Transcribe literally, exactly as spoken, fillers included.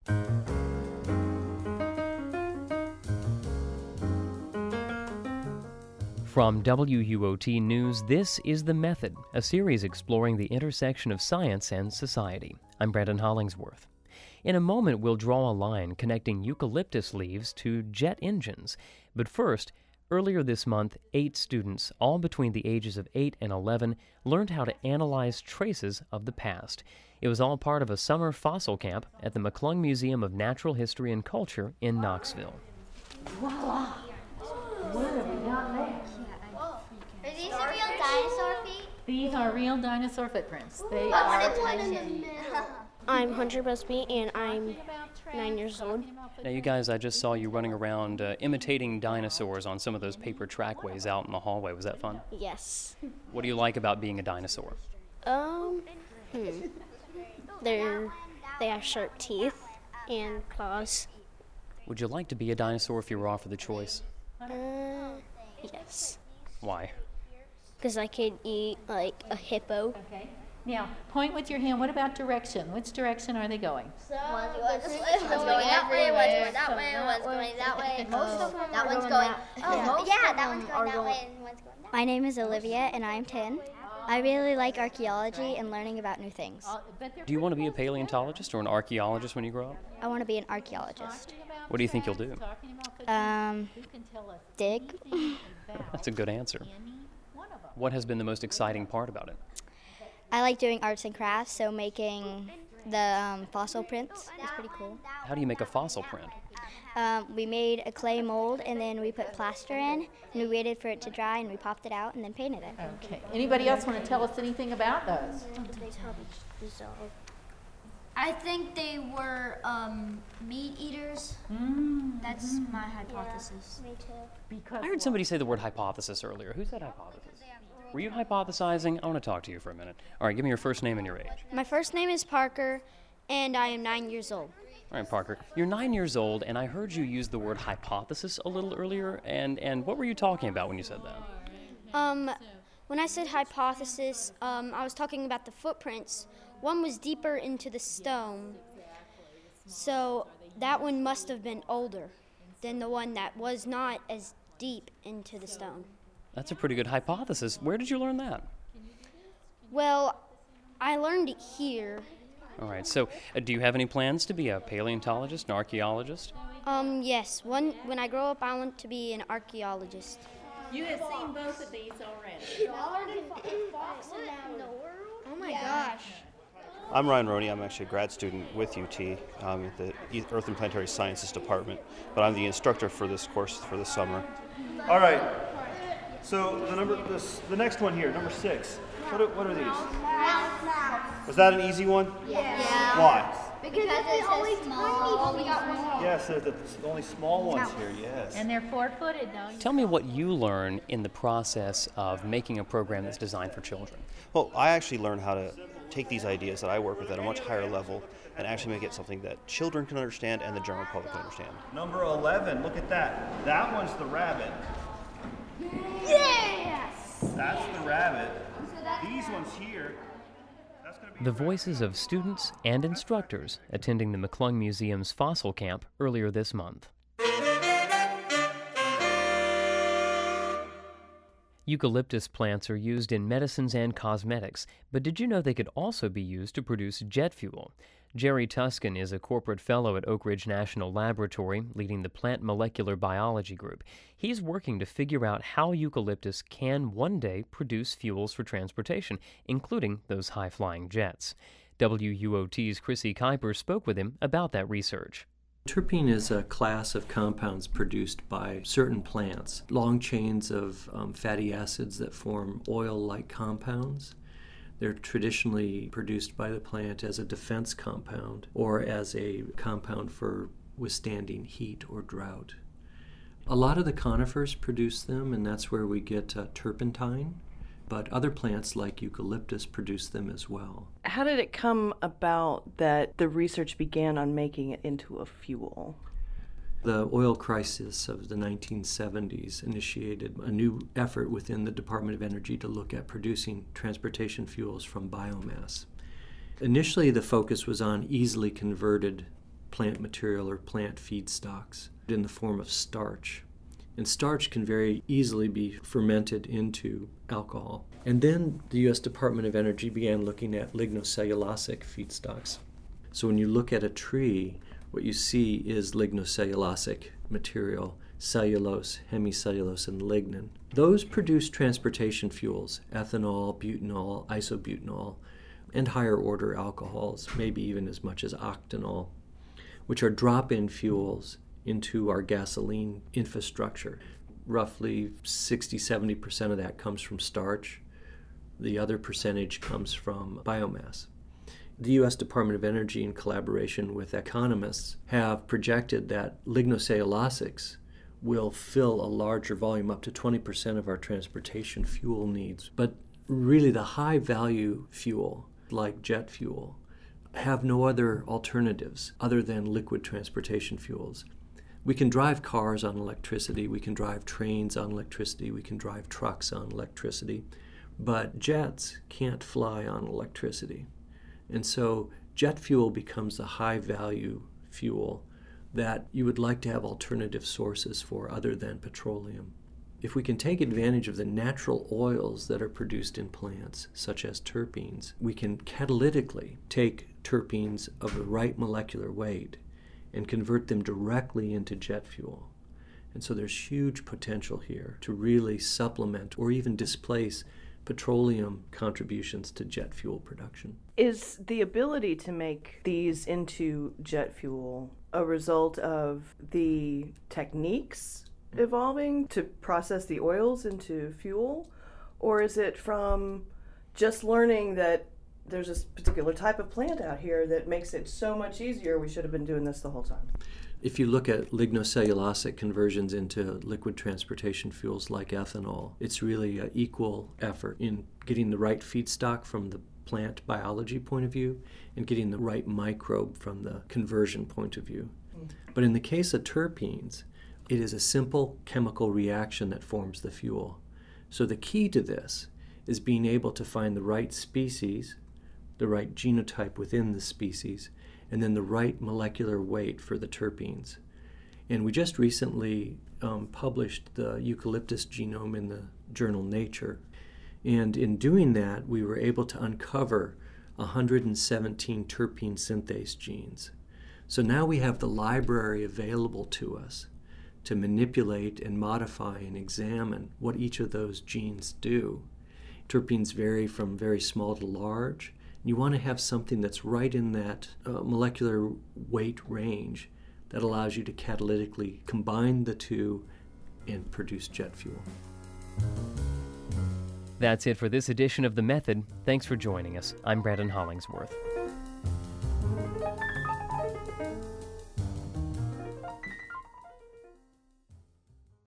From W U O T News, this is The Method, a series exploring the intersection of science and society. I'm Brandon Hollingsworth. In a moment, we'll draw a line connecting eucalyptus leaves to jet engines. But first, earlier this month, eight students, all between the ages of eight and eleven, learned how to analyze traces of the past. It was all part of a summer fossil camp at the McClung Museum of Natural History and Culture in Knoxville. Voila! What have we got there? Are these the real dinosaur feet? These are real dinosaur footprints. They I are want one in the tiny. middle. I'm Hunter Busby, and I'm nine years old. Now, you guys, I just saw you running around uh, imitating dinosaurs on some of those paper trackways out in the hallway. Was that fun? Yes. What do you like about being a dinosaur? Um, hmm. They're, they have sharp teeth and claws. Would you like to be a dinosaur if you were offered the choice? Uh, yes. Why? Because I could eat, like, a hippo. Okay. Now, point with your hand. What about direction? Which direction are they going? One's going this way, one's going that way, one's going that way, one's going that way. Most of them That are one's going going, that- oh, yeah. Most yeah, of that them one's are going that going- way and one's going that way. My name is Olivia, and I'm ten. I really like archaeology and learning about new things. Uh, but they're Do you want to be a pretty close paleontologist or an archaeologist when you grow up? I want to be an archaeologist. together. What do you think you'll do? Talking about the Um, who can tell us dig. anything about That's a good answer. any one of them? What has been the most exciting part about it? I like doing arts and crafts, so making the um, fossil prints is pretty cool. How do you make a fossil print? Um, we made a clay mold, and then we put plaster in, and we waited for it to dry, and we popped it out, and then painted it. Okay. Anybody else want to tell us anything about those? I think they were um, meat eaters. Mm. That's my hypothesis. Because I heard somebody say the word hypothesis earlier. Who said hypothesis? Were you hypothesizing? I want to talk to you for a minute. All right, give me your first name and your age. My first name is Parker, and I am nine years old. All right, Parker, you're nine years old, and I heard you use the word hypothesis a little earlier, and, and what were you talking about when you said that? Um, when I said hypothesis, um, I was talking about the footprints. One was deeper into the stone, so that one must have been older than the one that was not as deep into the stone. That's a pretty good hypothesis. Where did you learn that? Well, I learned it here. All right, so uh, do you have any plans to be a paleontologist, an archaeologist? Um, yes, one, when I grow up, I want to be an archaeologist. you have seen both of these already. Oh my gosh. I'm Ryan Roney. I'm actually a grad student with U T um, at the Earth and Planetary Sciences Department, but I'm the instructor for this course for the summer. All right. So the number, this, the next one here, number six. What are, what are these? Was that an easy one? Yeah. Why? Because it says small. We got one more. Yes, there's the the only small ones here. Yes. And they're four-footed, though. Tell me what you learn in the process of making a program that's designed for children. Well, I actually learned how to take these ideas that I work with at a much higher level and actually make it something that children can understand and the general public can understand. Number eleven. Look at that. That one's the rabbit. Yes! That's the rabbit. These ones here. That's going to be The voices of students and instructors attending the McClung Museum's fossil camp earlier this month. Eucalyptus plants are used in medicines and cosmetics, but did you know they could also be used to produce jet fuel? Jerry Tuscan is a corporate fellow at Oak Ridge National Laboratory, leading the Plant Molecular Biology Group. He's working to figure out how eucalyptus can one day produce fuels for transportation, including those high-flying jets. W U O T's Chrissy Kuiper spoke with him about that research. Terpene is a class of compounds produced by certain plants, long chains of um, fatty acids that form oil-like compounds. They're traditionally produced by the plant as a defense compound or as a compound for withstanding heat or drought. A lot of the conifers produce them, and that's where we get uh, turpentine, but other plants like eucalyptus produce them as well. How did it come about that the research began on making it into a fuel? The oil crisis of the nineteen seventies initiated a new effort within the Department of Energy to look at producing transportation fuels from biomass. Initially, the focus was on easily converted plant material or plant feedstocks in the form of starch. And starch can very easily be fermented into alcohol. And then the U S Department of Energy began looking at lignocellulosic feedstocks. So when you look at a tree, what you see is lignocellulosic material, cellulose, hemicellulose, and lignin. Those produce transportation fuels, ethanol, butanol, isobutanol, and higher order alcohols, maybe even as much as octanol, which are drop-in fuels into our gasoline infrastructure. Roughly sixty to seventy percent of that comes from starch. The other percentage comes from biomass. The U S Department of Energy, in collaboration with economists, have projected that lignocellulosics will fill a larger volume, up to twenty percent of our transportation fuel needs. But really the high-value fuel, like jet fuel, have no other alternatives other than liquid transportation fuels. We can drive cars on electricity, we can drive trains on electricity, we can drive trucks on electricity, but jets can't fly on electricity. And so jet fuel becomes the high-value fuel that you would like to have alternative sources for other than petroleum. If we can take advantage of the natural oils that are produced in plants, such as terpenes, we can catalytically take terpenes of the right molecular weight and convert them directly into jet fuel. And so there's huge potential here to really supplement or even displace petroleum contributions to jet fuel production. Is the ability to make these into jet fuel a result of the techniques evolving to process the oils into fuel? Or is it from just learning that there's this particular type of plant out here that makes it so much easier, we should have been doing this the whole time? If you look at lignocellulosic conversions into liquid transportation fuels like ethanol, it's really an equal effort in getting the right feedstock from the plant biology point of view and getting the right microbe from the conversion point of view. Mm. But in the case of terpenes, it is a simple chemical reaction that forms the fuel. So the key to this is being able to find the right species, the right genotype within the species, and then the right molecular weight for the terpenes. And we just recently um, published the eucalyptus genome in the journal Nature. And in doing that, we were able to uncover one hundred seventeen terpene synthase genes. So now we have the library available to us to manipulate and modify and examine what each of those genes do. Terpenes vary from very small to large. You want to have something that's right in that uh, molecular weight range that allows you to catalytically combine the two and produce jet fuel. That's it for this edition of The Method. Thanks for joining us. I'm Brandon Hollingsworth.